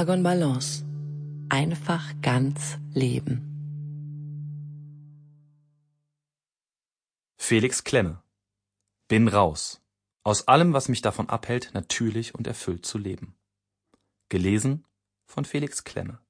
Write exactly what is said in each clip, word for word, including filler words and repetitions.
Aragon Balance. Einfach ganz leben. Felix Klemme. Bin raus. Aus allem, was mich davon abhält, natürlich und erfüllt zu leben. Gelesen von Felix Klemme.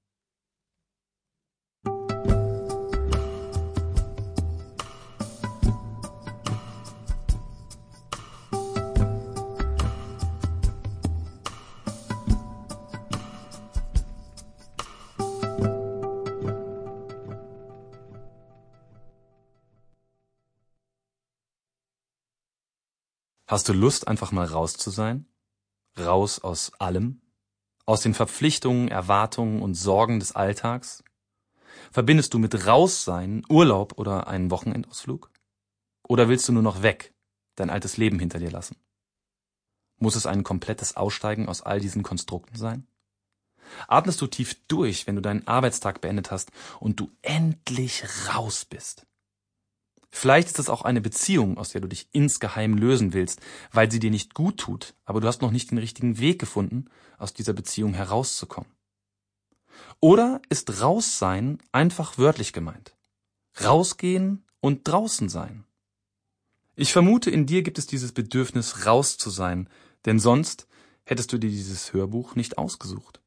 Hast du Lust, einfach mal raus zu sein? Raus aus allem? Aus den Verpflichtungen, Erwartungen und Sorgen des Alltags? Verbindest du mit Raussein Urlaub oder einen Wochenendausflug? Oder willst du nur noch weg, dein altes Leben hinter dir lassen? Muss es ein komplettes Aussteigen aus all diesen Konstrukten sein? Atmest du tief durch, wenn du deinen Arbeitstag beendet hast und du endlich raus bist? Vielleicht ist es auch eine Beziehung, aus der du dich insgeheim lösen willst, weil sie dir nicht gut tut, aber du hast noch nicht den richtigen Weg gefunden, aus dieser Beziehung herauszukommen. Oder ist Raussein einfach wörtlich gemeint? Rausgehen und draußen sein. Ich vermute, in dir gibt es dieses Bedürfnis, raus zu sein, denn sonst hättest du dir dieses Hörbuch nicht ausgesucht.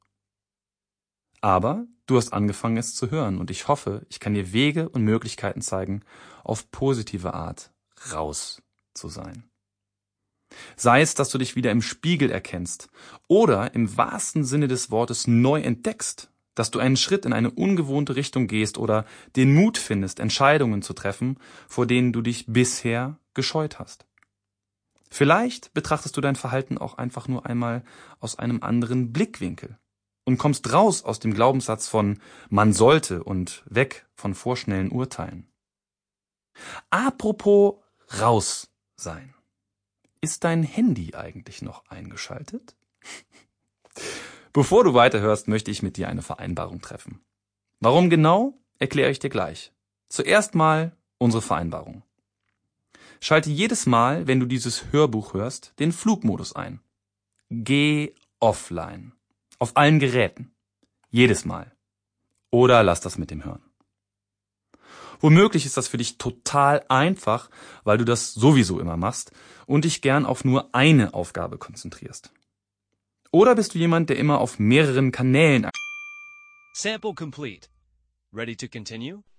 Aber du hast angefangen, es zu hören, und ich hoffe, ich kann dir Wege und Möglichkeiten zeigen, auf positive Art raus zu sein. Sei es, dass du dich wieder im Spiegel erkennst oder im wahrsten Sinne des Wortes neu entdeckst, dass du einen Schritt in eine ungewohnte Richtung gehst oder den Mut findest, Entscheidungen zu treffen, vor denen du dich bisher gescheut hast. Vielleicht betrachtest du dein Verhalten auch einfach nur einmal aus einem anderen Blickwinkel und kommst raus aus dem Glaubenssatz von man sollte und weg von vorschnellen Urteilen. Apropos raus sein. Ist dein Handy eigentlich noch eingeschaltet? Bevor du weiterhörst, möchte ich mit dir eine Vereinbarung treffen. Warum genau, erkläre ich dir gleich. Zuerst mal unsere Vereinbarung. Schalte jedes Mal, wenn du dieses Hörbuch hörst, den Flugmodus ein. Geh offline. Auf allen Geräten. Jedes Mal. Oder lass das mit dem Hören. Womöglich ist das für dich total einfach, weil du das sowieso immer machst und dich gern auf nur eine Aufgabe konzentrierst. Oder bist du jemand, der immer auf mehreren Kanälen... Sample complete. Ready to continue?